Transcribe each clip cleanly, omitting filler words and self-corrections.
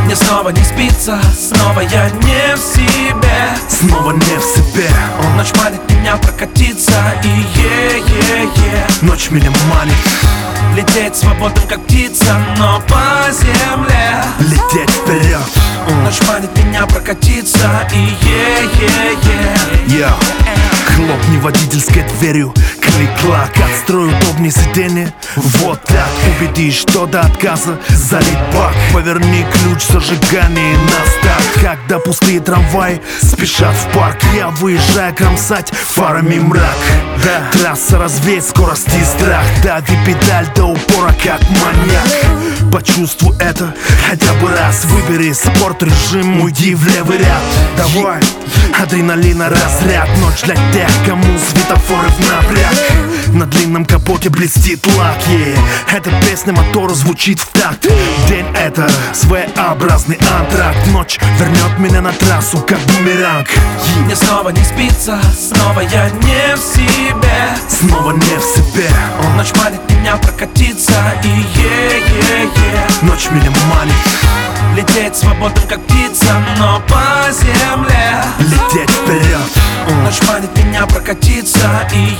Мне снова не спится, снова я не в себе. Снова не в себе. Ночь манит меня прокатиться и Ночь меня манит лететь свободным, как птица, но по земле лететь вперед. Ночь манит меня прокатиться и Хлопни водительской дверью, клик-клак, отстрой удобнее сиденье. Вот так убедись, что до отказа залит бак. Поверни ключ зажигания на старт. Когда пустые трамваи спешат в парк, я выезжаю кромсать фарами мрак. Трасса развеет скорость и страх. Дави педаль до упора, как маньяк. Почувствуй это хотя бы раз. Выбери спорт-режим, уйди в левый ряд. Давай, адреналина разряд. Ночь для тех, кому светофоры в напряг. На длинном капоте блестит лак, Эта песня мотору звучит в такт. День — это своеобразный антракт. Ночь вернет меня на трассу, как бумеранг. Мне снова не спится, снова я не в себе. Снова не в себе. Ночь манит меня прокатиться и Ночь меня манит лететь свободным, как птица, но по земле лететь вперед. Ночь манит меня прокатиться и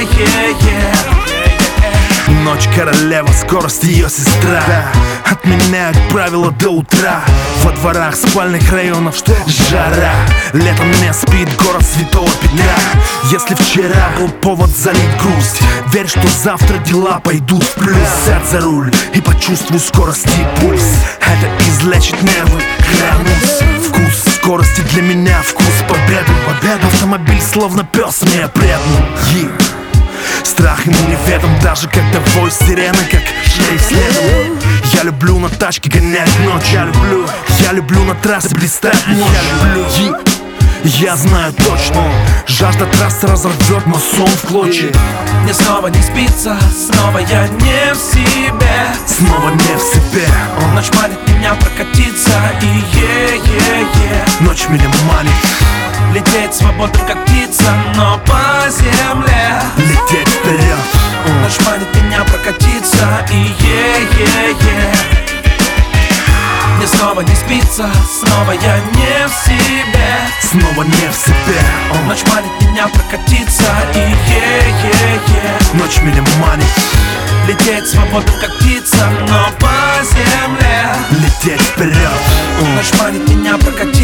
Ночь королева, скорость ее сестра. Отменяют правила до утра. Во дворах спальных районов жара. Летом не спит город Святого Петра. Если вчера был повод залить грусть, верь, что завтра дела пойдут в плюс. Сядь за руль и почувствуй скорость и пульс. Это излечит нервы, клянусь. Вкус скорости для меня, вкус победы. Автомобиль словно пес мне предан. Страх ему неведом, даже когда вой сирены, как шлейф следом. Я люблю на тачке гонять ночь. Я люблю на трассе блистать ночь. Я знаю точно, жажда трассы разорвет мой сон в клочья. Мне снова не спится, снова я не в себе. Снова не в себе. Ночь манит меня прокатиться и Ночь меня манит лететь свободным, как птица, но по земле лететь вперед. Ночь манит меня прокатиться и Мне снова не спится, снова я не в себе. Снова не в себе. Ночь манит меня прокатиться и Ночь меня манит лететь свободным, как птица, но по земле лететь вперед. Ночь манит меня прокатиться